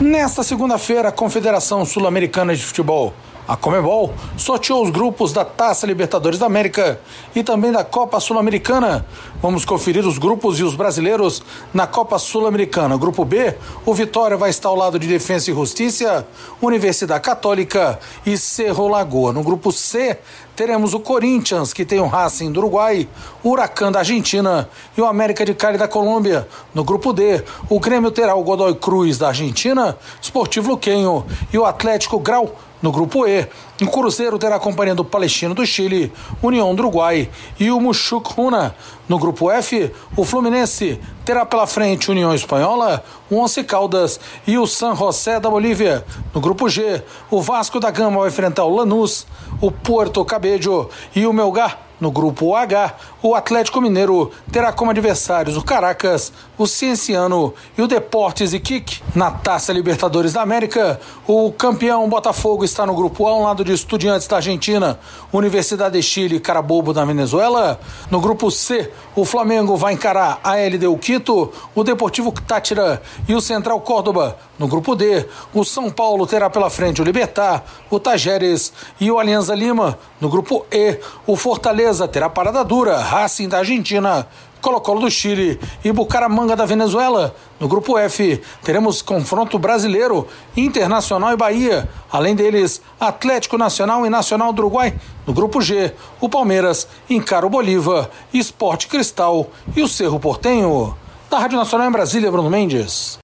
Nesta segunda-feira, a Confederação Sul-Americana de Futebol, a Conmebol, sorteou os grupos da Taça Libertadores da América e também da Copa Sul-Americana. Vamos conferir os grupos e os brasileiros na Copa Sul-Americana. Grupo B, o Vitória vai estar ao lado de Defensa e Justiça, Universidade Católica e Cerro Lagoa. No grupo C, teremos o Corinthians, que tem o Racing do Uruguai, o Huracán da Argentina e o América de Cali da Colômbia. No grupo D, o Grêmio terá o Godoy Cruz da Argentina, Sportivo Luquenho e o Atlético Grau. No grupo E, o Cruzeiro terá a companhia do Palestino do Chile, União do Uruguai e o Muxuc Runa. No grupo F, o Fluminense terá pela frente União Espanhola, o Once Caldas e o San José da Bolívia. No grupo G, o Vasco da Gama vai enfrentar o Lanús, o Puerto Cabello e o Melgar. No grupo H, o Atlético Mineiro terá como adversários o Caracas, o Cienciano e o Deportes Iquique. Na Taça Libertadores da América, o campeão Botafogo está no grupo A, ao lado de Estudiantes da Argentina, Universidade de Chile e Carabobo da Venezuela. No grupo C, o Flamengo vai encarar a LDU Quito, o Deportivo Táchira e o Central Córdoba. No grupo D, o São Paulo terá pela frente o Libertad, o Tajeres e o Alianza Lima. No grupo E, o Fortaleza terá parada dura, Racing da Argentina, Colo-Colo do Chile e Bucaramanga da Venezuela. No grupo F, teremos confronto brasileiro, Internacional e Bahia. Além deles, Atlético Nacional e Nacional do Uruguai. No grupo G, o Palmeiras encara o Bolívar, Sport Cristal e o Cerro Porteño. Da Rádio Nacional em Brasília, Bruno Mendes.